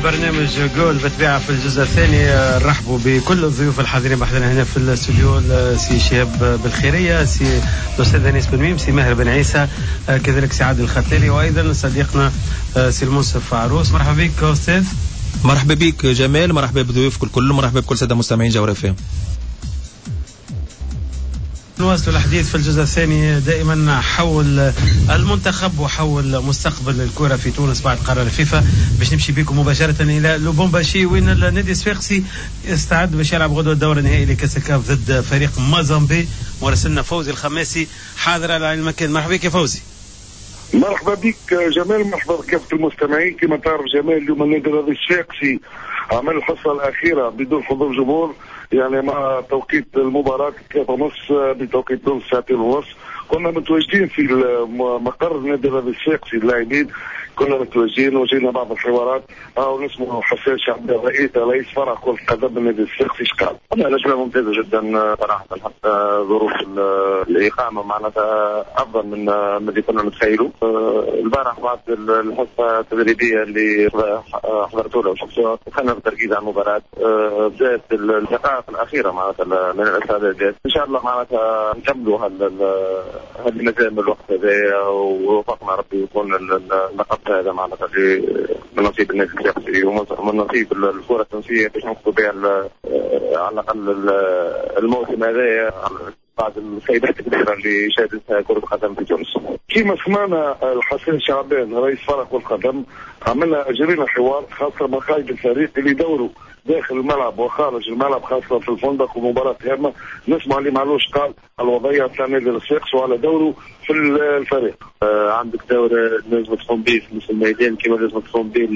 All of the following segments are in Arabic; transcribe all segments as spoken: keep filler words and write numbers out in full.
برنامج جول بتبيع في الجزء الثاني. نرحبوا بكل الضيوف الحاضرين بحضنا هنا في الاستوديو، سي شهاب بالخيرية، سي الأستاذ أنيس بن ميم، سي ماهر بن عيسى، كذلك سي عادل الختالي، وأيضا صديقنا سي المنصف عروس. مرحبا بك أستاذ. مرحبا بك جمال، مرحبا بضيوفك الكل، مرحبا بكل سادة مستمعين جوهر فهم. نواصل الحديث في الجزء الثاني دائما حول المنتخب وحول مستقبل الكرة في تونس بعد قرار الفيفا. باش نمشي بكم مباشرة إلى لوبومباشي وين النادي الصفاقسي استعد باش يلعب غدوة الدور النهائي لكأس الكاف ضد فريق مازامبي. مراسلنا فوزي الخماسي حاضر على المكان. مرحبا بك يا فوزي. مرحبا بك جمال، مرحبا بكافة المستمعين. كما تعرف جمال، اليوم النادي الصفاقسي عمل الحصة الأخيرة بدون حضور جمهور، يعني مع توقيت المباراة ثلاثة ونص بتوقيت تونس ساعتين ونص. كنا متواجدين في مقر النادي الصفاقسي اللاعبين، كنا متواجدين وجينا بعض الحوارات. اه اسمه حسين شعبي رئيس رئيس فرع كرة القدم النادي الصفاقسي. قال والله الأجواء ممتازة جدا صراحة، حتى ظروف الإقامة معناتها أفضل من من اللي كنا نتخيلوا. البارح بعد الحصة التدريبية اللي حضرتوا لها وشفتوها دخلنا بالتركيز على المباراة. بدأت الدقائق الأخيرة معناتها من الاستعدادات، إن شاء الله معناتها نكملوا هذا مازال من الوقت هذا، ووفقنا ربي يكون اللقب هذا معناتها من نصيب النادي الصفاقسي ومن نصيب الكرة التونسية باش نوصلوا بها على الأقل الموسم هذا بعد الخيبات الكبيرة اللي شهدتها كرة القدم في تونس. كما سمعنا الحسين شعبان رئيس فرق كرة القدم، عملنا أجرينا حوار خاصة مع قائد الفريق اللي يدوروا داخل الملعب وخارج الملعب، خاصة في الفندق ومباراة هامة. نسمع اللي معلوش قال الوضعية تاع النادي الصفاقسي وعلى دوره في الفريق. آه عندك دور لازم تقوم به في الميدان كما لازم تقوم به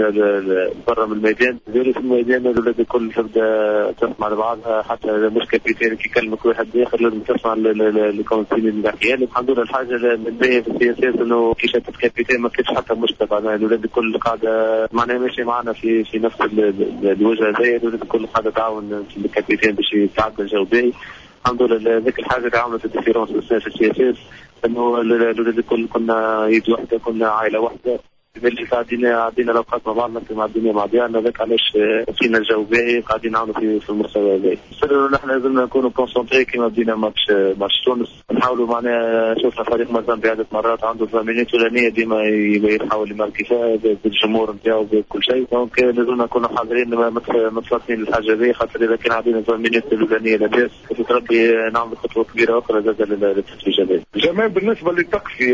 برا من الميدان. دوري في الميدان الولاد الكل تبدا تسمع لبعضها، حتى مش كابيتان كي يكلمك واحد اخر لازم تسمع الكونسيل اللي نحكي لك. الحمد لله الحاجة الباهية في السياسات انه كي شافت كابيتان ما كانش حتى مشكلة، معناها الولاد الكل قاعدة معناها ماشي معنا في في نفس الوجه هذايا. الولاد الكل قاعدة تعاون في الكابيتان باش يتعدى الجو باهي. الحمد لله ذيك الحاجة اللي عملت الديفيرونس في السياسات، انه الولاد الكل كنا يد واحدة، كنا عائلة واحدة، اللي قاعدين عدينا الاوقات مع بعضنا مع الدنيا مع بعضنا. ذاك علاش فينا الجو باهي قاعدين نعاونوا في في المستوى هذا. سر نحن لازمنا نكونوا كونسونتري كيما بدينا ماتش ماتش تونس، نحاولوا معناها شفنا فريق مازامبي عدة مرات عنده ثمانينات ولانيه ديما يحاول يماركي فيها بالجمهور نتاعو بكل شيء. دونك لازمنا نكونوا حاضرين متفاصلين الحاجه هذه، خاطر اذا كان عندنا ثمانينات الاولانيه لاباس تربي نعمل خطوه كبيره اخرى زاد للتتويج هذا. جمال بالنسبه للطقس في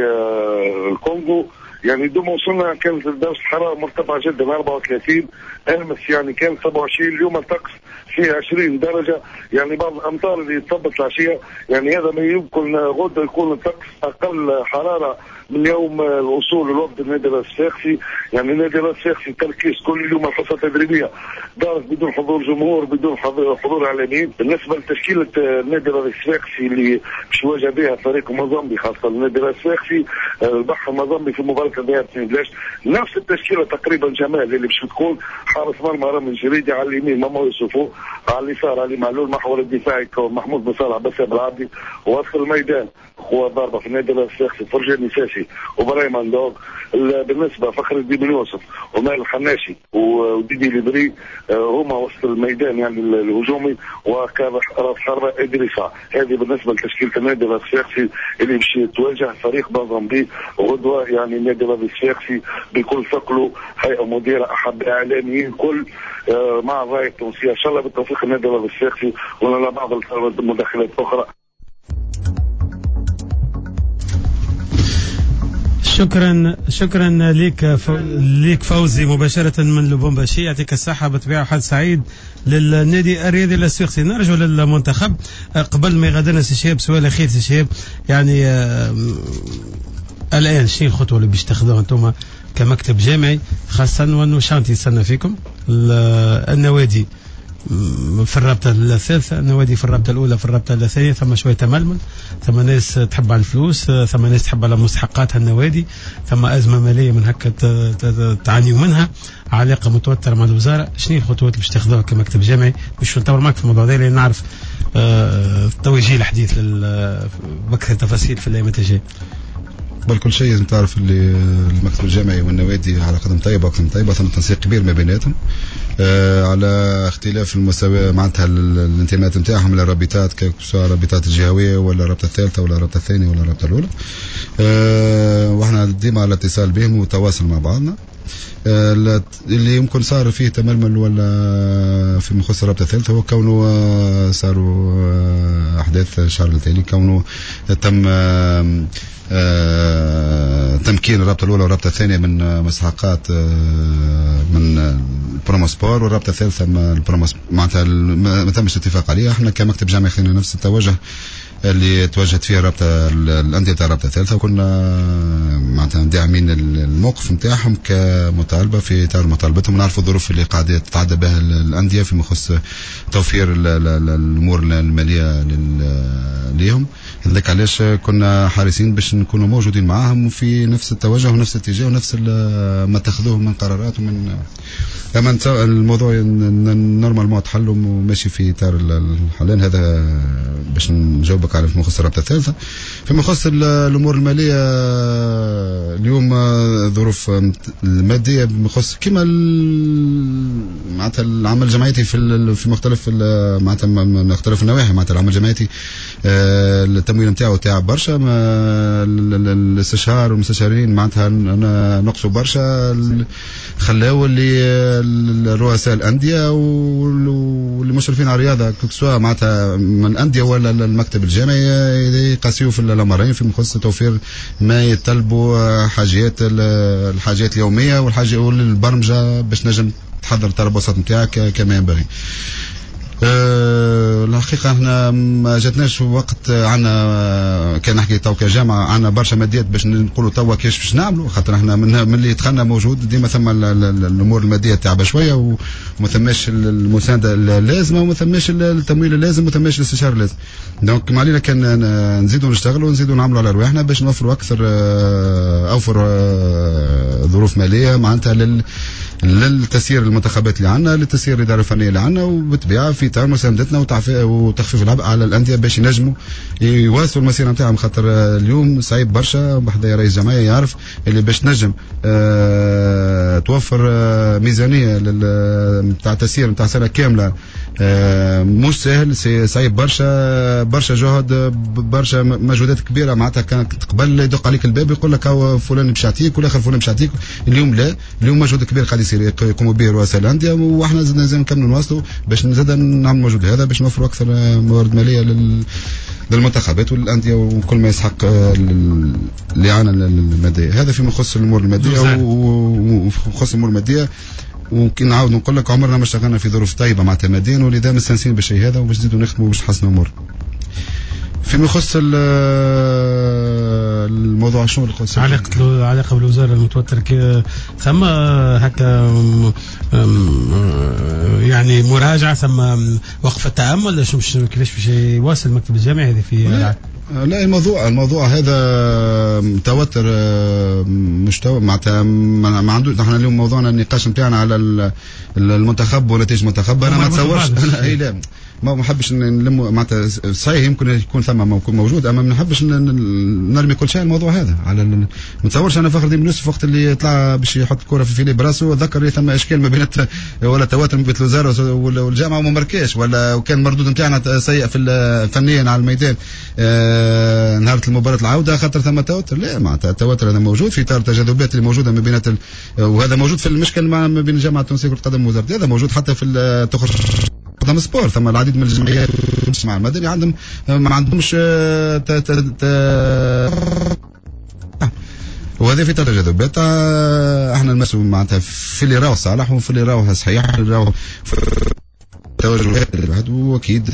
الكونغو، يعني دوما وصلنا كانت درجة الحرارة مرتفعة جدا أربعة وثلاثين، أمس يعني كان سبعة وعشرين، اليوم الطقس فيه عشرين درجة. يعني بعض الأمطار اللي تصبت العشية، يعني هذا ما يمكن غدا يكون الطقس أقل حرارة من يوم الوصول الوفد النادي الصفاقسي. يعني النادي الصفاقسي تركيز كل يوم الحصة التدريبية دارت بدون حضور جمهور بدون حضور إعلاميين. بالنسبة لتشكيلة النادي الصفاقسي اللي باش يواجه بها فريق مازامبي، خاصة النادي الصفاقسي البحر مازامبي في مباراة الذهاب بلاش نفس التشكيلة تقريبا جمال اللي باش تكون حارس مرمى رامي الجريدي، على اليمين ماما يوسفو، على اليسار علي معلول، محور الدفاعي محمود بن صالح بسام العبدي، وسط الميدان قوة ضاربة في النادي الصفاقسي فرجاني ساسي وبرايم اندوغ. بالنسبة فخر الدين بن يوسف ومال الحناشي وديدي ليبري هما وسط الميدان يعني الهجومي، وكان راس حربة ادريسا. هذه بالنسبة لتشكيلة النادي الصفاقسي اللي باش تواجه فريق مازامبي غدوة. يعني النادي الصفاقسي بكل ثقله، هيئة مديرة، أحد إعلاميين كل مع الراية التونسية. إن شاء الله بالتوفيق النادي الصفاقسي ولنا بعض المداخلات أخرى. شكرا شكرا لك فو... لك فوزي مباشرة من لوبومباشي. يعطيك الصحة بطبيعة حد سعيد للنادي الرياضي الصفاقسي. نرجع للمنتخب قبل ما يغادرنا سي شهاب. سؤال أخير سي شهاب، يعني آه الآن شنو الخطوة اللي باش تاخذوها أنتم كمكتب جامعي، خاصة وأنه شانتي يستنى فيكم النوادي في الرابطة الثالثة، النوادي في الرابطة الأولى في الرابطة الثانية، ثم شوية تململ، ثم ناس تحب على الفلوس، ثم ناس تحب على مستحقاتها النوادي، ثم أزمة مالية من هكا تعانيوا منها، علاقة متوترة مع الوزارة. شنو الخطوات اللي باش تاخذوها كمكتب جامعي باش نطور معك في الموضوع هذا، لأن نعرف توجيه الحديث بأكثر تفاصيل في الأيام الجاية. قبل كل شيء لازم تعرف اللي المكتب الجامعي والنوادي على قدم طيبه وقدم طيبه، ثم تنسيق كبير ما بيناتهم آه على اختلاف المستوى معناتها الانتماءات نتاعهم للرابطات، سواء الرابطات الجهويه ولا الرابطه الثالثه ولا الرابطه الثانيه ولا الرابطه الاولى. آه واحنا ديما على اتصال بهم وتواصل مع بعضنا. آه اللي يمكن صار فيه تململ ولا في مخصص الرابطه الثالثه هو كونه آه صاروا آه احداث الشهر التالي، كونه تم آه آه تمكين الرابطه الاولى والرابطه الثانيه من مستحقات آه من البرومو سبور، والرابطه الثالثه البرومو معناتها ما تمش الاتفاق عليها. احنا كمكتب جامعي خلينا نفس التوجه اللي توجهت فيه الرابطه الانديه تاع الرابطه الثالثه، وكنا معناتها داعمين الموقف نتاعهم كمطالبه في اطار مطالبتهم. نعرفوا الظروف اللي قاعده تتعدى بها الانديه في مخص توفير الامور الماليه ليهم، لذلك علاش كنا حريصين باش نكونوا موجودين معاهم وفي نفس التوجه ونفس الاتجاه ونفس ما اتخذوه من قرارات ومن اما الموضوع نورمالمون تحل وماشي في اطار الحلال. هذا باش نجاوبك على في مخص الرابطه الثالثه. في مخص الامور الماليه اليوم ظروف الماديه بمخص كما معناتها العمل الجمعيتي في في مختلف معناتها مختلف النواحي، معناتها العمل الجمعيتي التمويل نتاعو تاع برشا، الاستشهار والمستشارين معناتها نقصوا برشا، خلاو اللي رؤساء الانديه والمشرفين على الرياضه سواء معناتها من الانديه ولا المكتب الجامعي يقاسيوا في الامرين في مخصص توفير ما يطلبوا حاجات الحاجات اليوميه والحاجه والبرمجه باش نجم تحضر التربصات نتاعك كما ينبغي. أه الحقيقه احنا ما جاتناش وقت، عنا كان نحكي تو كجامعه عنا برشا ماديات باش نقولوا توا كيش باش نعملوا، خاطر احنا من, من اللي دخلنا موجود ديما ثم الامور الماديه تعبه شويه وما ثماش المسانده اللازمه وما ثماش التمويل اللازم وما ثماش الاستشاره اللازم. دونك ما علينا كان نزيدوا نشتغلوا ونزيدوا نعملوا على رواحنا باش نوفروا اكثر اوفر ظروف ماليه معناتها لل للتسيير المنتخبات اللي عندنا، للتسيير الاداره الفنيه اللي عندنا، وبالطبيعه في اطار مساندتنا وتخفيف العبء على الانديه باش ينجموا يواصلوا المسيره نتاعهم. خاطر اليوم صعيب برشا بحذا رئيس جمعيه يعرف اللي باش تنجم أه توفر أه ميزانيه نتاع تسيير نتاع سنه كامله أه مش سهل، صعيب برشا برشا جهد برشا مجهودات كبيره. معناتها كانت قبل يدق عليك الباب يقول لك هو فلان باش يعطيك ولا فلان باش يعطيك، اليوم لا، اليوم مجهود كبير قاعد يصير يقوموا به رؤساء الانديه، واحنا زدنا لازم نكملوا نواصلوا باش نزيد نعمل مجهود هذا باش نوفروا اكثر موارد ماليه لل للمنتخبات والانديه وكل ما يسحق اللي عنا الماديه. هذا فيما يخص الامور الماديه وخص الامور الماديه. وكي نعاود نقول لك عمرنا ما اشتغلنا في ظروف طيبه معناتها ماديا، ولذا مستانسين بالشيء هذا وباش نزيدوا نخدموا باش نحسنوا الامور. فيما يخص الموضوع شنو اللي قلت علاقة علاقة بالوزارة المتوتر ثم هكا يعني مراجعة ثم وقفة تأمل ولا شو كيفاش باش يواصل المكتب الجامعي هذه في لا, لا الموضوع الموضوع هذا متوتر مش معناتها ما عندوش. نحن اليوم موضوعنا النقاش نتاعنا على المنتخب ونتائج المنتخب. انا ما تصورش انا اي لا ما نحبش نلموا معناتها صحيح يمكن يكون ثم يكون موجود، اما ما نحبش نرمي كل شيء الموضوع هذا على ما نتصورش. انا فخر الدين يوسف وقت اللي طلع باش يحط كره في فيلي براسه ذكر ثم اشكال ما بين ولا تواتر ما بين الوزاره والجامعه وما مركاش ولا وكان مردود نتاعنا سيء في فنيا على الميدان آه نهار المباراه العوده خاطر ثم توتر. لا معناتها التوتر هذا موجود في اطار التجاذبات اللي موجوده ما بين وهذا موجود في المشكل ما بين الجامعه التونسيه لكره القدم ووزاره، هذا موجود حتى في تخرج قدام سبور. ثم العديد من الجمعيات والمجتمع المدني عندهم ما عندهمش تا تا تا وهذا في تجاذبات. احنا المسؤول معناتها في اللي راهو صالح وفي اللي راهو صحيح اللي راهو توجهات الواحد، واكيد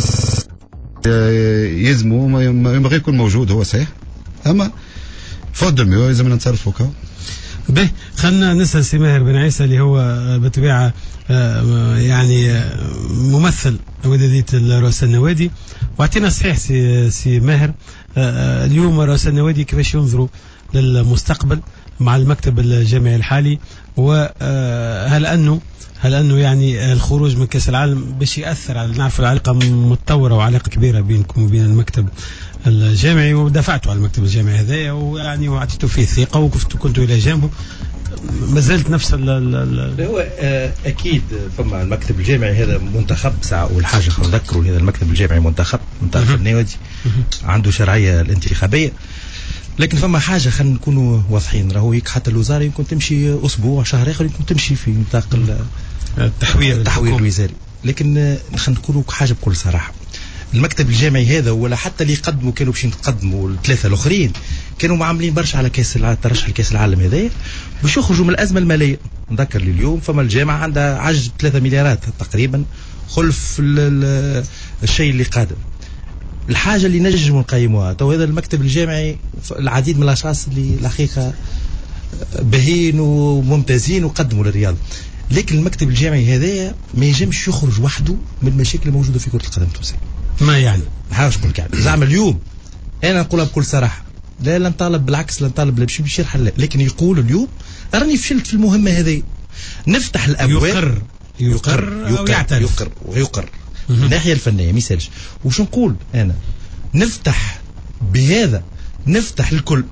يلزموا ما ينبغي يكون موجود هو صحيح، اما فوت دو ميو لازم نتصرفوا كا. به خلنا نسال سي ماهر بن عيسى اللي هو بالطبيعه يعني ممثل ودادية رؤساء النوادي، واعطينا صحيح سي سي ماهر اليوم رؤساء النوادي كيفاش ينظروا للمستقبل مع المكتب الجامعي الحالي، وهل انه هل انه يعني الخروج من كاس العالم باش ياثر على نعرف العلاقه متطوره وعلاقه كبيره بينكم وبين المكتب الجامعي ودفعتوا على المكتب الجامعي هذايا ويعني واعطيتوا فيه ثقه وكنتوا كنتوا الى جانبه، ما زالت نفس ال ال هو اكيد فما المكتب الجامعي هذا منتخب ساعه، اول حاجه خلينا نذكروا هذا المكتب الجامعي منتخب منتخب النوادي عنده شرعيه الانتخابيه، لكن فما حاجه خلينا نكونوا واضحين، راهو هيك حتى الوزاره يمكن تمشي اسبوع شهر اخر يمكن تمشي في نطاق التحوير التحوير الوزاري، لكن خلينا نقولوا حاجه بكل صراحه، المكتب الجامعي هذا ولا حتى اللي يقدموا كانوا باش يتقدموا الثلاثه الاخرين كانوا معاملين برشا على كاس العالم، ترشح لكاس العالم هذايا باش يخرجوا من الازمه الماليه. نذكر لي اليوم فما الجامعه عندها عجز ثلاثة مليارات تقريبا خلف الشيء اللي قادم. الحاجه اللي نجموا نقيموها تو هذا المكتب الجامعي العديد من الاشخاص اللي الحقيقه بهين وممتازين وقدموا للرياضه، لكن المكتب الجامعي هذايا ما يجمش يخرج وحده من المشاكل الموجوده في كره القدم التونسيه. ما يعني حاجه نقول لك يعني زعما اليوم انا نقولها بكل صراحه، لا لا نطالب بالعكس، لا نطالب لا باش يشرح لا، لكن يقول اليوم راني فشلت في المهمه هذه، نفتح الابواب يقر يقر يقر يقر, يقر ويقر من الناحيه الفنيه ما يسالش. وش نقول انا نفتح بهذا، نفتح الكل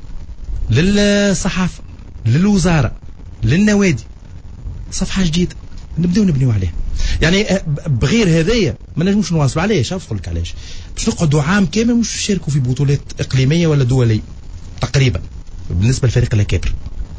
للصحافه للوزاره للنوادي صفحه جديده نبداو نبنيو عليها. يعني بغير هذايا ما نجموش نواصلوا. علاش؟ نقول لك علاش، باش نقعدوا عام كامل مش نشاركوا في بطولات اقليميه ولا دوليه تقريبا بالنسبه للفريق الاكابر.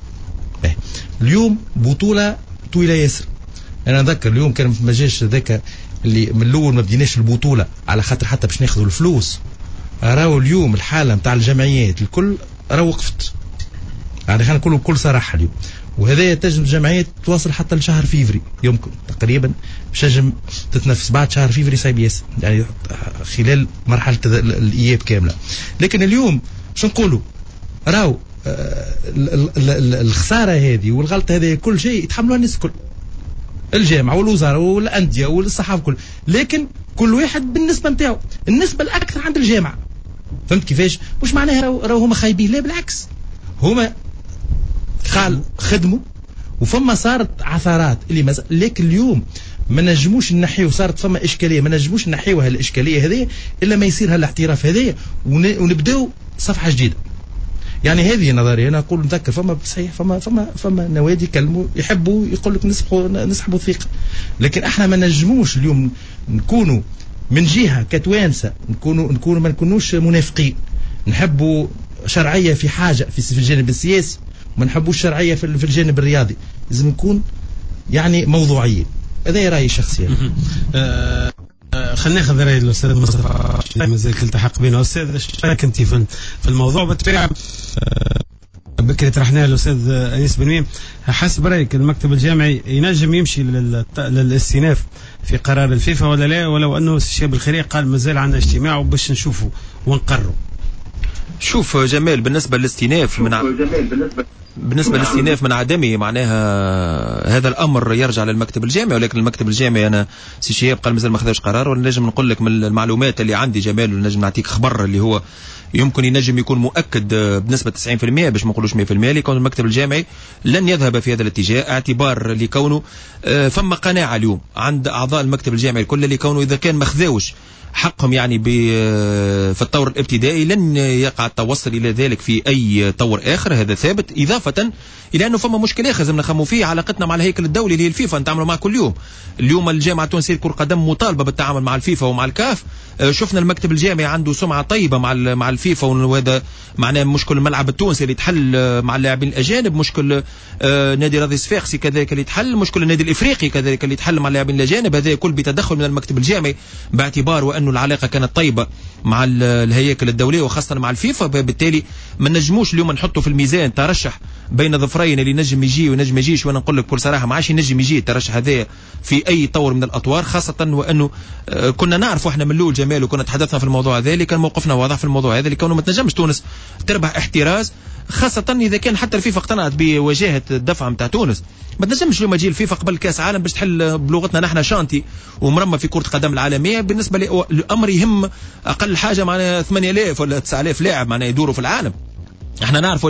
اليوم بطوله طويله ياسر، انا نذكر اليوم كان ما جاش ذاك اللي من الاول ما بديناش البطوله على خاطر حتى باش ناخذوا الفلوس، راهو اليوم الحاله نتاع الجمعيات الكل راه وقفت، يعني خلينا نقولوا بكل صراحه اليوم، وهذا تجم الجمعيات تواصل حتى لشهر فيفري يمكن تقريبا باش تنجم تتنفس بعد شهر فيفري صعيب ياسر، يعني خلال مرحله الاياب كامله. لكن اليوم باش نقولوا راهو الخساره هذه والغلطه هذه كل شيء يتحملوها الناس الكل، الجامعه والوزاره والانديه والصحافه كل، لكن كل واحد بالنسبه نتاعو، النسبه الاكثر عند الجامعه. فهمت كيفاش؟ مش معناها راهو هما خايبين، لا بالعكس هما قال خدموا وفما صارت عثرات اللي مز... لكن اليوم ما نجموش نحيو، صارت فما اشكاليه ما نجموش نحيوها الاشكاليه هذه الا ما يصير هالاحتراف هذه ون... ونبداو صفحه جديده. يعني هذه نظريه انا اقول نذكر فما صحيح فما فما فما نوادي كلموا يحبوا يقول لك نسحبوا نسحبوا الثقه، لكن احنا ما نجموش اليوم نكونوا من جهه كتوانسه نكونوا نكونوا ما نكونوش منافقين، نحبوا شرعيه في حاجه في الجانب السياسي ما نحبوش شرعيه في الجانب الرياضي، لازم نكون يعني موضوعيين. هذا رايي الشخصي. أه أه خلينا ناخذ راي الاستاذ مصطفى مازال التحق بينا. استاذ ايش رايك انت في الموضوع؟ بالطبيعه أه بكري طرحناه الاستاذ انيس بن ميم، حسب رايك المكتب الجامعي ينجم يمشي للاستئناف في قرار الفيفا ولا لا، ولو انه الشاب الخيري قال مازال عندنا اجتماع وباش نشوفوا ونقروا؟ شوف جمال، بالنسبه للاستئناف من ع... بالنسبه للاستئناف من عدمه معناها هذا الامر يرجع للمكتب الجامعي، ولكن المكتب الجامعي انا سي شهاب قال مازال ما خذاش قرار، ونجم نقول لك من المعلومات اللي عندي جمال ونجم نعطيك خبر اللي هو يمكن ينجم يكون مؤكد بنسبه تسعين بالمئة باش ما نقولوش مئة بالمئة، لكون المكتب الجامعي لن يذهب في هذا الاتجاه، اعتبار لكونه فما قناعه اليوم عند اعضاء المكتب الجامعي الكل لكونه اذا كان ما خذاوش حقهم يعني في الطور الابتدائي لن يقع التوصل الى ذلك في اي طور اخر، هذا ثابت. اضافه الى انه فما مشكله اخر لازم نخموا فيه، علاقتنا مع الهيكل الدولي اللي هي الفيفا نتعاملوا معه كل يوم. اليوم الجامعه التونسيه لكره القدم مطالبه بالتعامل مع الفيفا ومع الكاف، شفنا المكتب الجامعي عنده سمعه طيبه مع مع الفيفا، وهذا معناه مشكل الملعب التونسي اللي يتحل مع اللاعبين الاجانب، مشكل نادي راضي الصفاقسي كذلك اللي يتحل، مشكل النادي الافريقي كذلك اللي يتحل مع اللاعبين الاجانب، هذا كل بتدخل من المكتب الجامعي باعتبار وانه العلاقه كانت طيبه مع الهياكل الدوليه وخاصه مع الفيفا. بالتالي ما نجموش اليوم نحطوا في الميزان ترشح بين ظفرين اللي نجم يجي ونجم يجيش، وانا نقول لك بكل صراحه ما عادش ينجم يجي الترشح هذا في اي طور من الاطوار، خاصه وانه كنا نعرف احنا من الاول جمال وكنا تحدثنا في الموضوع هذا اللي كان موقفنا واضح في الموضوع هذا، اللي كونه ما تنجمش تونس تربح احتراز، خاصه اذا كان حتى الفيفا اقتنعت بوجاهه الدفعه نتاع تونس. ما تنجمش اليوم تجي الفيفا قبل كاس عالم باش تحل بلغتنا نحن شانتي ومرمى في كره القدم العالميه. بالنسبه للامر يهم اقل حاجه معنا ثمانية آلاف ولا تسعة آلاف لاعب معنا يدوروا في العالم. احنا نعرفوا اللي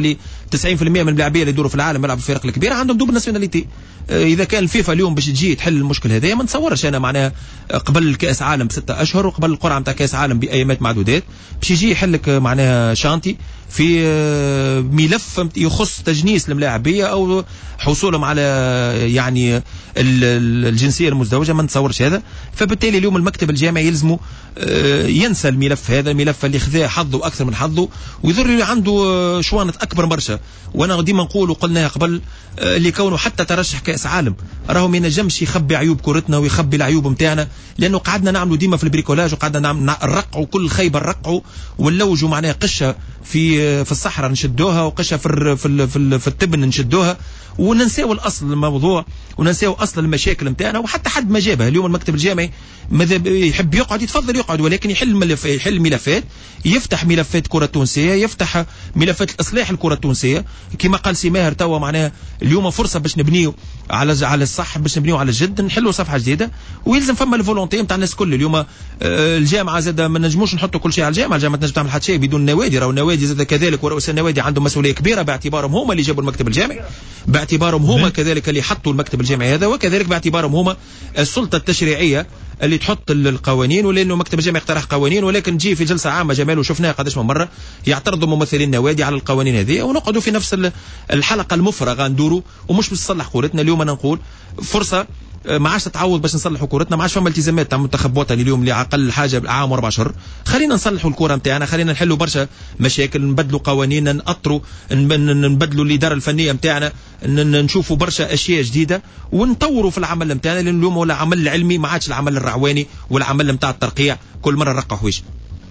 تسعين بالمئة من اللاعبين اللي يدوروا في العالم يلعبوا في الفرق الكبيره عندهم دوبل ناسيوناليتي. اذا كان الفيفا اليوم باش تجي تحل المشكل هذا ما نتصورش انا معناها قبل كاس عالم بستة اشهر وقبل القرعه نتاع كاس عالم بايامات معدودات باش يجي يحل لك معناها شانتي في ملف يخص تجنيس الملاعبيه او حصولهم على يعني الجنسيه المزدوجه، ما نتصورش هذا. فبالتالي اليوم المكتب الجامعي يلزمه ينسى الملف هذا، الملف اللي خذاه حظه اكثر من حظه ويظهر عنده شوانه اكبر برشا. وانا ديما نقول وقلناها قبل اللي كونه حتى ترشح كاس عالم راهو ما ينجمش يخبي عيوب كرتنا ويخبي العيوب نتاعنا، لانه قعدنا نعملوا ديما في البريكولاج وقعدنا نرقعوا كل خيبه نرقعوا ونلوجوا معناها قشه في في الصحراء نشدوها وقشه في في في, في التبن نشدوها وننساو الاصل الموضوع وننساو اصل المشاكل نتاعنا. وحتى حد ما جابها اليوم المكتب الجامعي ماذا يحب يقعد يتفضل يقعد، ولكن يحل ملف يحل ملفات، يفتح ملفات كره تونسيه، يفتح ملفات اصلاح الكره التونسيه كما قال سي ماهر توا معناها اليوم فرصه باش نبنيو على على الصح، باش نبنيو على الجد، نحلوا صفحه جديده. ويلزم فما الفولونتي نتاع الناس الكل. اليوم الجامعه زاد ما نجموش نحطوا كل شيء على الجامعه، الجامعه تنجم تعمل حتى شيء بدون نوادي، راهو النوادي زاد كذلك ورؤساء النوادي عندهم مسؤوليه كبيره باعتبارهم هما اللي جابوا المكتب الجامعي، باعتبارهم هما كذلك اللي حطوا المكتب الجامعي هذا، وكذلك باعتبارهم هما السلطه التشريعيه اللي تحط القوانين. ولانه مكتب الجامعي اقترح قوانين ولكن تجي في جلسه عامه جمال وشفناها قداش من مره يعترضوا ممثلين النوادي على القوانين هذه ونقعدوا في نفس الحلقه المفرغه ندوروا ومش باش نصلح كورتنا. اليوم انا نقول فرصه ما عادش تتعوض باش نصلحوا كورتنا، ما عادش فما التزامات تاع منتخب وطني اليوم اللي اقل حاجه عام واربع اشهر. خلينا نصلحوا الكره نتاعنا، خلينا نحلوا برشا مشاكل، نبدلوا قوانين، نأطروا نبدلوا الاداره الفنيه نتاعنا، نشوفوا برشا اشياء جديده ونطوروا في العمل نتاعنا، لان اليوم هو العمل العلمي ما عادش العمل الرعواني والعمل نتاع الترقيع كل مره نرقع حوايج.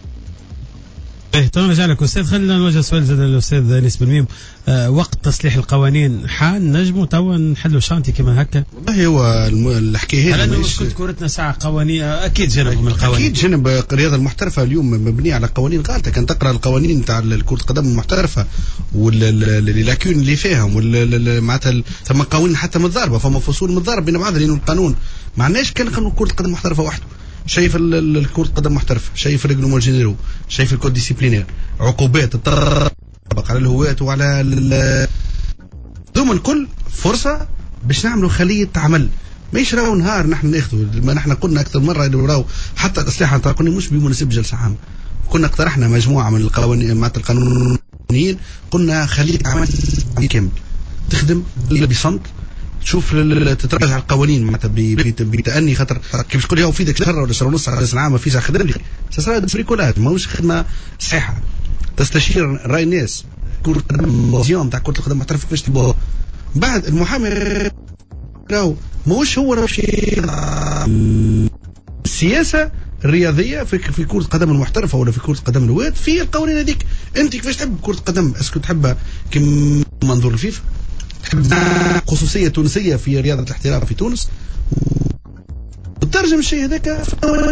ايه تو نرجع لك استاذ. خلينا نوجه سؤال زاد للاستاذ نيس بالميم. آه وقت تصليح القوانين حان نجموا توا نحلوا شانتي كما هكا؟ والله هو الحكايه هذه لانه كنت كورتنا ساعه قوانين اكيد جنب من القوانين، اكيد جنب الرياضه المحترفه اليوم مبنيه على قوانين غالطه. كان تقرا القوانين تاع كره القدم المحترفه واللاكون اللي فيهم معناتها ثم قوانين حتى متضاربه، فما فصول متضاربه بين بعضها لانه القانون ما عندناش كان قانون كره القدم المحترفه وحده. شايف كرة القدم محترفة، شايف الريغلومون جينيرو، شايف الكود ديسيبلينير، عقوبات تطبق على الهواة وعلى ضمن الكل فرصة باش نعملوا خلية عمل. ماهيش راهو نهار نحن ناخذوا، ما نحن قلنا أكثر مرة إنه راهو حتى الإصلاح نتاع القانون مش بمناسبة جلسة عامة. كنا اقترحنا مجموعة من القوانين مع القانونيين، قلنا خلية عمل كامل تخدم بصمت، تشوف تتراجع القوانين معناتها بتأني، خاطر كيف تقول يا فيدك شهر ولا شهر ونص على العام ما فيش خدم لي ساسرا بريكولات ماهوش خدمه صحيحه. تستشير راي الناس كره القدم تاع كره القدم المحترفه كيفاش تبوها بعد المحامي راهو ماهوش هو راهو شيء السياسه الرياضيه في في كره القدم المحترفه ولا في كره القدم الواد في القوانين هذيك. انت كيفاش تحب كره القدم؟ اسكو تحبها كما منظور الفيفا؟ تحب خصوصيه تونسيه في رياضه الاحتراف في تونس وتترجم الشيء هذاك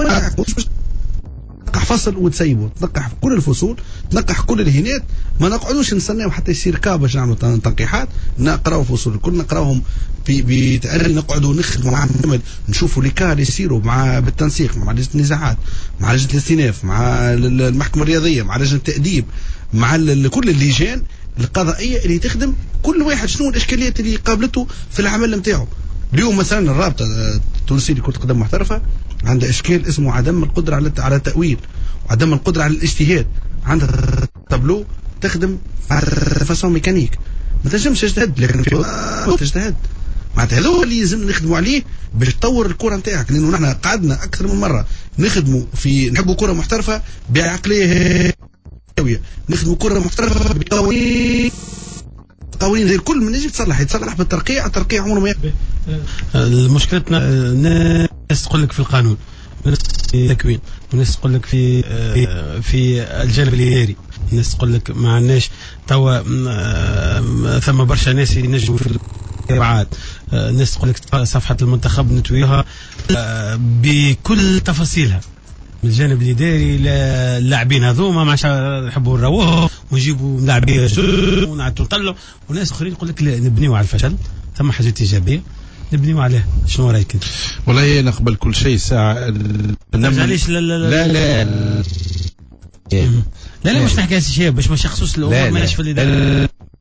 تنقح فصل وتسيبه، تنقح كل الفصول، تنقح كل الهينات، ما نقعدوش نستناو حتى يصير كاب باش نعملوا تنقيحات. نقراو فصول الكل نقراوهم بتأني، نقعدوا نخدموا معهم، نشوفوا لي كار يصيروا مع بالتنسيق مع لجنه النزاعات، مع لجنه الاستئناف، مع المحكمه الرياضيه، مع لجنه التأديب، مع كل اللجان القضائيه اللي تخدم كل واحد شنو الاشكاليات اللي قابلته في العمل نتاعو. اليوم مثلا الرابطه التونسيه لكره القدم المحترفه عندها اشكال اسمه عدم القدره على على التاويل وعدم القدره على الاجتهاد. عندها تابلو تخدم فاسون ميكانيك ما تنجمش تجتهد، لكن تجتهد معناتها هذا هو اللي لازم نخدموا عليه باش تطور الكره نتاعك. لانه نحن قعدنا اكثر من مره نخدموا في نحبوا كره محترفه بعقليه هاويه، نخدموا كره محترفه بقوانين قوانين زي الكل من يجي تصلح يتصلح بالترقيع. الترقيع عمره ما يقبل. مشكلتنا الناس تقول لك في القانون، الناس في التكوين، والناس تقول لك في في الجانب الاداري، الناس تقول لك ما عندناش توا ثم برشا ناس ينجموا في القواعد. الناس تقول لك صفحه المنتخب نتويها بكل تفاصيلها من الجانب الاداري. اللاعبين هذوما ما يحبوا نروحوا ونجيبوا لاعبين ونعطوا نطلعوا، وناس اخرين يقول لك نبنيوا على الفشل، ثم حاجات ايجابيه نبنيوا عليه. شنو رايك انت؟ والله انا قبل كل شيء ساعه معليش لا لا لا لا لا لا مش نحكي هسه شيء باش ما يشخصوش الامور ماناش في الاداره.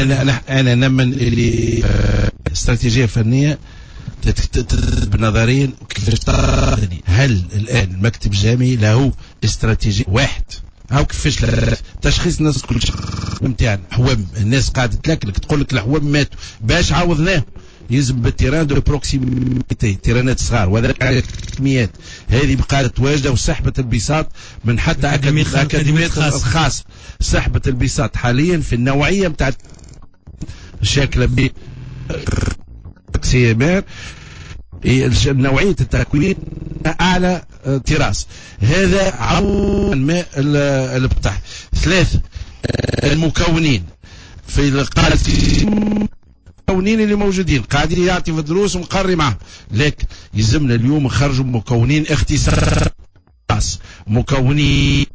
انا انا انا نمن اللي استراتيجيه فنيه بنظرين كيفاش تغني. هل الان المكتب الجامعي له استراتيجيه واحد او كيفاش تشخيص الناس كل نتاعنا حوام الناس قاعده تلكلك تقول لك الحوام ماتوا باش عوضناهم يلزم بالتيران دو بروكسيميتي تيرانات صغار وهذا الكميات هذه قاعده تواجد وسحبت البساط من حتى اكاديميات خاصه سحبت البساط حاليا في النوعيه نتاع شكل ب سيمار نوعية التكوين أعلى تراس. هذا عون ما البتاع ثلاثة المكونين في القاعدة المكونين اللي موجودين قاعدين يعطي في دروس ومقري معهم، لكن يلزمنا اليوم نخرجوا مكونين اختصاص مكونين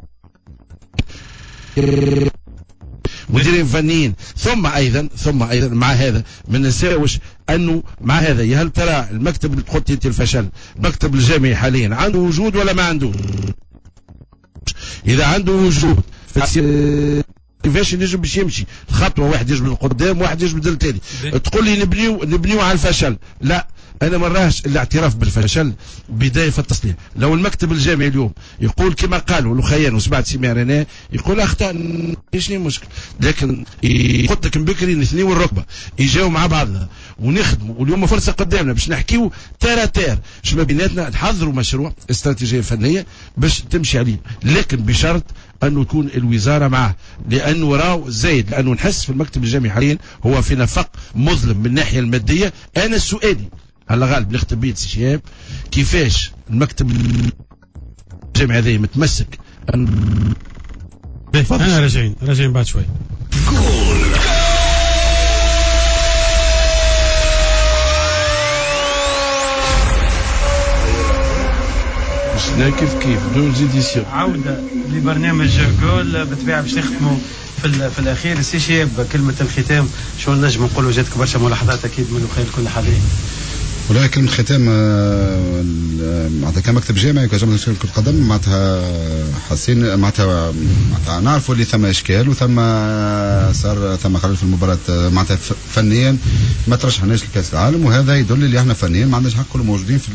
مديرين فنيين ثم ايضا ثم ايضا مع هذا ما ننساوش انه مع هذا هل ترى المكتب اللي تحط انت الفشل المكتب الجامعي حاليا عنده وجود ولا ما عنده؟ اذا عنده وجود كيفاش ينجم باش يمشي خطوه واحد يجبد لقدام واحد يجبد للتالي تقول لي نبنيو نبنيو على الفشل؟ لا انا ما راهش الاعتراف بالفشل بدايه في التصليح. لو المكتب الجامعي اليوم يقول كما قالوا لخيان وسمعت سمير انا يقول اخطاء ايش المشكل، لكن قلت لك بكري نثنيو الركبه يجاو مع بعضنا ونخدموا واليوم فرصه قدامنا باش نحكيو تير تير اش ما بيناتنا نحضروا مشروع استراتيجيه فنيه باش تمشي عليه، لكن بشرط انه يكون الوزاره معه، لانه راهو زايد لانه نحس في المكتب الجامعي حاليا هو في نفق مظلم من الناحيه الماديه. انا سؤالي على غالب نختم بيت شهاب كيفاش المكتب الجامعي هذا متمسك أن... انا راجعين راجعين بعد شوي. كيف كيف دون زيديسيون عودة لبرنامج جول بالطبيعة باش نختموا في, في الأخير. السي شهاب كلمة الختام شو نجم نقولوا؟ جاتك برشا ملاحظات أكيد من خلال كل حاضرين. والله كلمة ختام معناتها كمكتب جامعي كجامعة كرة القدم معناتها حاسين معناتها معناتها نعرفوا اللي ثم إشكال وثم صار ثم خلل في المباراة معناتها فنيا ما ترشحناش لكأس العالم، وهذا يدل اللي احنا فنيا ما عندناش حق كلهم موجودين في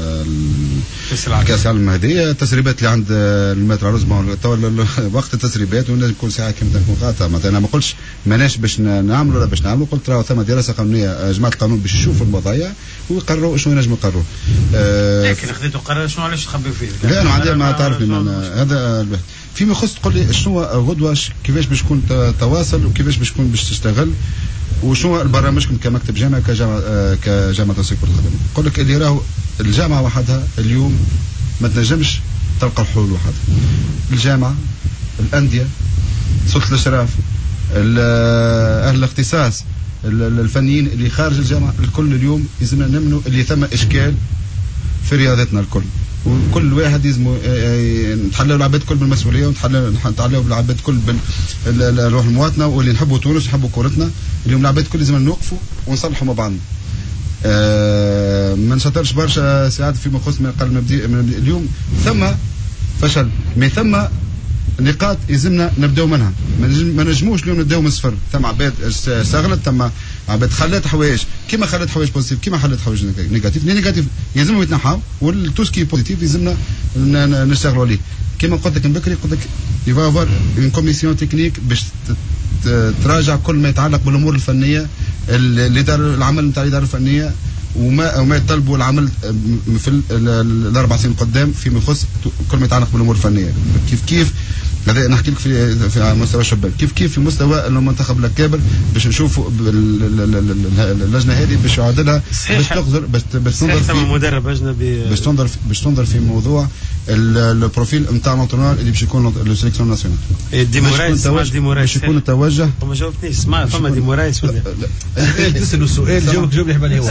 كأس العالم هذه. التسريبات اللي عند الماتر عروس وقت التسريبات ونجم كل ساعة كما تكون قاطعة معناتها أنا ما قلتش ماناش باش نعملوا ولا باش نعملوا، قلت راهو ثم دراسة قانونية جماعة القانون باش يشوفوا المواضيع ويقرروا شنو ينجموا يقرروا. أه لكن خذيتوا قرار شنو علاش تخبيوا فيه؟ لا انا عندي ما تعرفني هذا فيما يخص تقول لي شنو غدوه كيفاش باش تكون تواصل وكيفاش باش تكون باش تشتغل وشنو برامجكم كمكتب جامعي كجامعه كجامعه تنسيق كره القدم. نقول لك اللي راهو الجامعه وحدها اليوم ما تنجمش تلقى الحلول وحدها. الجامعه الانديه سلطه الاشراف اهل الاختصاص الفنيين اللي خارج الجامعه الكل اليوم لازمنا نمنوا اللي ثم اشكال في رياضتنا الكل، وكل واحد يلزموا نتحلوا العباد الكل بالمسؤوليه ونتحلوا نتعلوا العباد الكل بالروح المواطنه واللي نحبوا تونس نحبوا كورتنا. اليوم العباد الكل لازم نوقفوا ونصلحوا مع بعضنا. أه ما نشطرش برشا ساعات فيما يخص من قبل مبدئي اليوم ثم فشل ما ثم نقاط يلزمنا نبداو منها. ما نجموش اليوم نبداو من الصفر. ثم عباد استغلت ثم عباد خلات حوايج كيما خلات حوايج بوزيتيف كيما خلات حوايج نيجاتيف. نيجاتيف يلزمهم يتنحاو والتوسكي بوزيتيف يلزمنا نشتغلوا عليه. كيما قلت لك من بكري قلت لك يفافر اون كوميسيون تكنيك باش تراجع كل ما يتعلق بالامور الفنيه اللي دار العمل نتاع الاداره الفنيه وما وما يطلبوا العمل في الاربع سنين قدام فيما يخص كل ما يتعلق بالامور الفنيه. كيف كيف هذا نحكي لك في في مستوى الشباب كيف كيف في مستوى المنتخب الكابر باش نشوفوا اللجنه هذه باش يعادلها باش تقدر باش باش تنظر في مدرب اجنبي باش تنظر باش تنظر في موضوع البروفيل نتاع لونترونور اللي باش يكون لو سيليكسيون ناسيونال. دي مورايس دي مورايس باش يكون التوجه وما جاوبتنيش. اسمع فما دي مورايس ولا تسالوا السؤال جاوب جاوب لي حبالي هو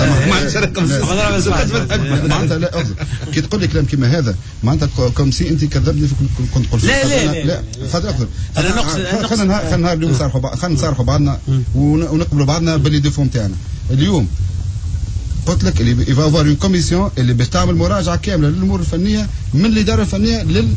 معناتها لا اقصد كي تقول لي كلام كيما هذا معناتها كوم سي انت كذبني كنت قلت لا لا لا خاطر اقصد انا نقصد خلينا خلينا اليوم نصارحوا خلينا نصارحوا بعضنا ونقبلوا بعضنا باللي ديفو نتاعنا. اليوم قلت لك اللي يفافوار اون كوميسيون اللي باش تعمل مراجعه كامله للامور الفنيه من الاداره الفنيه لل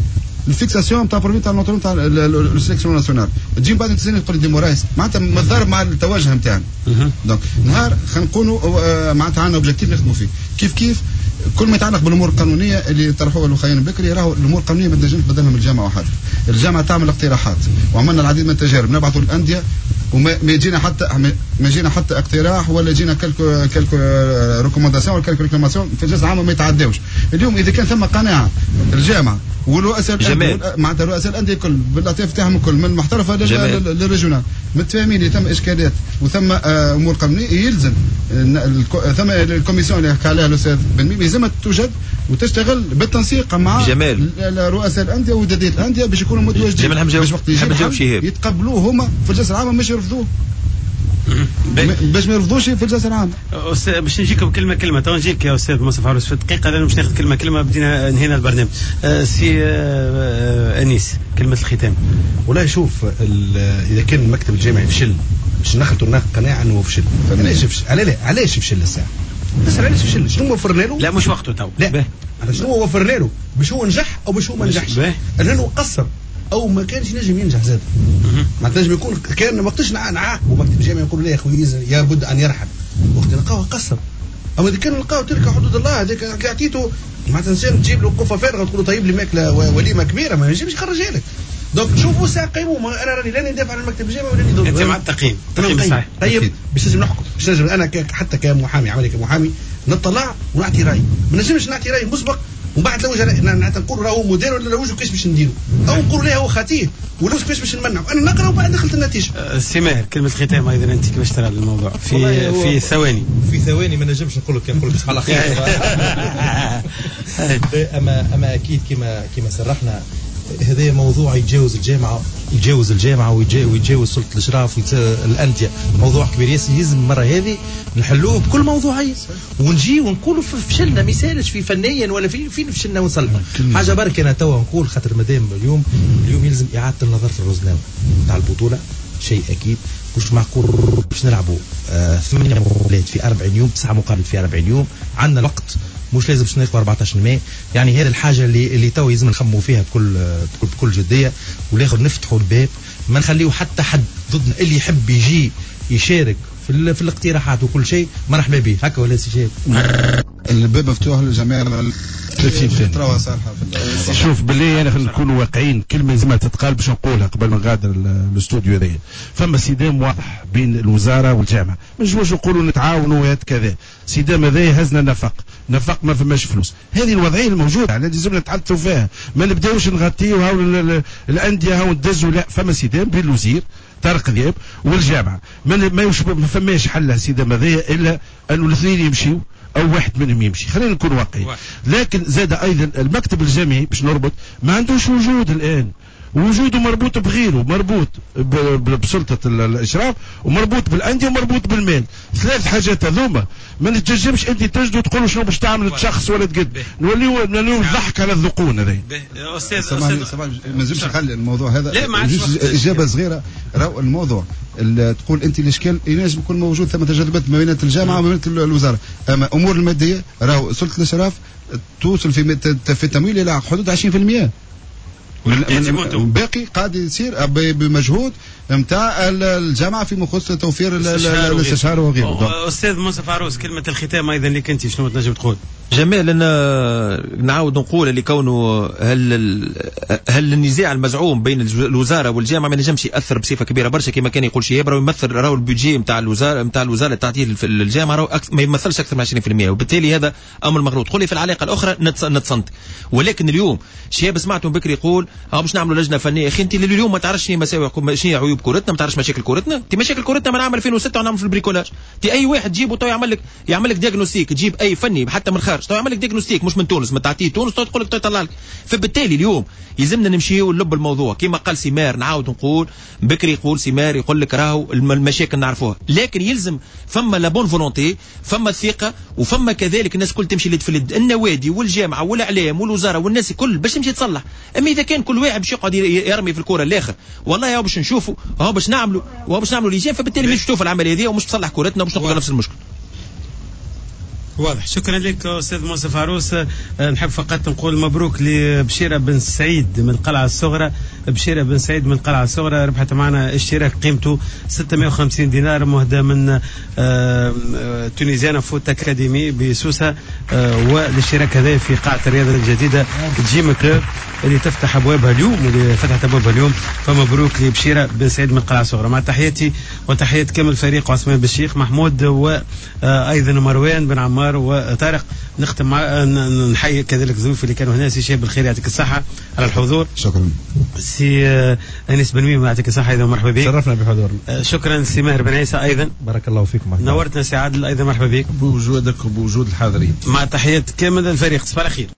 الفيكساسيون تاع بروفي تاع النوترون تاع السيليكسيون ناسيونال تجي بعد تسالني تقول لي دي مورايس معناتها متضارب مع التوجه نتاعنا. دونك نهار خلينا نكونوا معناتها عندنا اوبجيكتيف نخدموا فيه كيف كيف كل ما يتعلق بالامور القانونيه اللي طرحوها الاخوين بكري راهو الامور القانونيه ما تنجمش تبدلها من الجامعه وحدها. الجامعه تعمل اقتراحات وعملنا العديد من التجارب نبعثوا للانديه وما يجينا حتى ما يجينا حتى اقتراح ولا يجينا كالكو كالكو ريكومونداسيون ولا كالكو ريكلاماسيون في الجلسه العامه ما يتعداوش. اليوم اذا كان ثم قناعه الجامعه والرؤساء معناتها رؤساء الانديه الكل بالاطياف تاعهم الكل من المحترفه للريجونال متفاهمين اللي ثم اشكاليات وثم امور قانونيه يلزم ثم الكوميسيون اللي حكى عليها الاستاذ بن ميمي لازم توجد وتشتغل بالتنسيق مع جمال رؤساء الانديه وداديه الانديه باش يكونوا متواجدين باش وقت يجي يتقبلوه هما في الجلسه العامه مش يرفضوه باش ما يرفضوش في الجلسه العامه. استاذ باش نجيكم كلمه كلمه تو نجيك يا استاذ مصطفى عروس في دقيقه لانه باش ناخذ كلمه كلمه بدينا انهينا البرنامج. أه سي أه انيس كلمه الختام. والله شوف اذا كان المكتب الجامعي فشل باش ناخذ ناخذ قناعه انه فشل. علاش فشل؟ علاش علاش فشل الساعه؟ بس علاش فشل؟ شنو وفرنا له؟ لا مش وقته تو. لا على شنو وفرنا له؟ باش هو نجح او باش هو ما نجحش؟ لانه قصر او ما كانش نجم ينجح زاد. ما تنجم يكون كان وقتاش نعاقبوا مكتب الجامعه يقول له يا اخوي لابد ان يرحل وقت نلقاوه قصر. اما اذا كان نلقاو تلك حدود الله هذاك عطيته معناتها انسان تجيب له قفه فارغه تقول له طيب لي ماكله وليمه كبيره ما ينجمش يخرجها لك. دونك شوفوا ساعه قيموا انا راني لا ندافع عن المكتب الجامعي ولا ندافع انت مع التقييم تقييم صحيح. طيب باش نجم نحكم باش نجم انا حتى كمحامي عملي كمحامي نطلع ونعطي راي ما نجمش نعطي راي مسبق ومن بعد لوج نقول راهو مدير ولا لوج كيفاش باش نديروا او نقول له هو خطير ولوج كيفاش باش نمنعوا انا نقرا وبعد دخلت النتيجه. أه سماهر كلمه ختام ايضا انت كيفاش ترى الموضوع في في ثواني في ثواني ما نجمش نقول لك نقول لك على خير. اما اما اكيد كما كما صرحنا هذا موضوع يتجاوز الجامعه يتجاوز الجامعه ويتجاوز سلطه الاشراف والانديه. موضوع كبير ياسر لازم المره هذه نحلوه بكل موضوعيه ونجي ونقولوا فشلنا ما يسالش في فنيا ولا في فين فشلنا ونصلحوا حاجه برك. انا توا نقول خاطر مادام اليوم اليوم يلزم اعاده النظر في الرزناوي تاع البطوله شيء اكيد. مش معقول باش نلعبوا آه ثمانيه مقابلات في أربعين يوم تسعه مقابلات في أربعين يوم عندنا الوقت مش لازم باش ناخذ أربعطاش ماي. يعني هذه الحاجه اللي اللي تو لازم نخموا فيها بكل بكل, بكل جديه وناخذ نفتحوا الباب ما نخليو حتى حد ضدنا. اللي يحب يجي يشارك في في الاقتراحات وكل شيء مرحبا به هكا ولا سي شيء. الباب مفتوح للجميع ترى صالحه. شوف بالله انا خلينا نكونوا واقعيين كلمه لازم تتقال باش نقولها قبل ما نغادر الاستوديو هذا. فما صدام واضح بين الوزاره والجامعه ما نجموش نقولوا نتعاونوا كذا. صدام هذا هزنا نفق نفق ما فماش فلوس. هذه الوضعيه الموجوده لازم نتحدثوا فيها ما نبداوش نغطيو هاو الانديه هاو ندزوا. لا فما صدام بين الوزير طارق ذياب والجامعه ما ما فماش حل سيدي ماذا الا انه الاثنين يمشيوا او واحد منهم يمشي. خلينا نكون واقعي. لكن زاد ايضا المكتب الجامعي باش نربط ما عندوش وجود الان. وجوده مربوط بغيره مربوط بسلطة الإشراف ومربوط بالأندية ومربوط بالمال. ثلاث حاجات هذوما ما نتجمش أنت تجدوا تقولوا شنو باش تعمل تشخص ولا تقد نوليو نوليو نضحك على الذقون هذي. أستاذ أستاذ ما نجمش نخلي الموضوع هذا إجابة صغيرة. راهو الموضوع تقول أنت الإشكال ينجم يكون موجود ثم تجاذبات ما بين الجامعة وما بين الوزارة. أما أمور المادية راهو سلطة الإشراف توصل في في التمويل إلى حدود عشرين بالمئة. باقي قاعد يصير بمجهود نتاع الجامعه فيما يخص توفير الاستشهار وغيره. استاذ مصطفى عروس كلمه الختام ايضا لك انت شنو تنجم تقول؟ جمال انا نعاود نقول اللي كونه هل هل النزاع المزعوم بين الوزاره والجامعه ما نجمش ياثر بصفه كبيره برشا كما كان يقول شهاب. راهو يمثل راهو البيدجي نتاع الوزاره نتاع الوزاره تعطيه الجامعه راهو ما يمثلش اكثر من عشرين بالمئة وبالتالي هذا امر مغلوط. تقول لي في العلاقه الاخرى نتصنت. ولكن اليوم شهاب سمعتم بكري يقول ها باش نعملوا لجنه فنيه. اخي انت اليوم ما تعرفش شنو مساوئ شنو عيوب كورتنا ما تعرفش مشاكل كورتنا. انت مشاكل كورتنا ما نعمل ألفين وستة ونعمل في البريكولاج. انت اي واحد تجيبه تو يعمل لك يعمل لك دياغنوستيك تجيب اي فني حتى من الخارج تو يعمل لك دياغنوستيك مش من تونس ما تعطيه تونس تقول لك يطلع لك. فبالتالي اليوم يلزمنا نمشيو نلب الموضوع كما قال سمار. نعاود نقول بكري يقول سمار يقول لك راهو المشاكل نعرفوها لكن يلزم فما لا بون فولونتي فما الثقه وفما كذلك الناس كل تمشي لد في لد النوادي والجامعه والاعلام والوزاره والناس الكل باش تمشي تصلح. اما اذا كان كل واحد باش يقعد يرمي في الكره الاخر والله هاو باش نشوفوا هاو باش نعملوا وهاو باش نعملوا لجان فبالتالي مش تشوف العمليه هذه ومش تصلح كورتنا ومش نقعدوا نفس المشكل. واضح. شكرا لك استاذ منصف عروس. نحب فقط نقول مبروك لبشيره بن سعيد من القلعه الصغرى. بشيره بن سعيد من القلعه الصغرى ربحت معنا اشتراك قيمته ستمائة وخمسين دينار مهدى من تونيزيانا فوت اكاديمي بسوسه، والاشتراك هذا في قاعه الرياضه الجديده جيم كلوب اللي تفتح ابوابها اليوم واللي فتحت ابوابها اليوم. فمبروك لبشيره بن سعيد من القلعه الصغرى. مع تحياتي وتحيات كامل فريق عثمان بالشيخ محمود وايضا مروان بن عمار وطارق. نختم مع نحيي كذلك الضيوف اللي كانوا هنا. سي شاب الخير يعطيك الصحه على الحضور. شكرا. سي انيس بن ميم يعطيك الصحه ايضا مرحبا بك. شرفنا بحضورنا. شكرا سي ماهر بن عيسى ايضا بارك الله فيكم. نورتنا سي عادل ايضا مرحبا بك بوجودك وبوجود الحاضرين. مع تحيات كامل الفريق. تصبح على خير.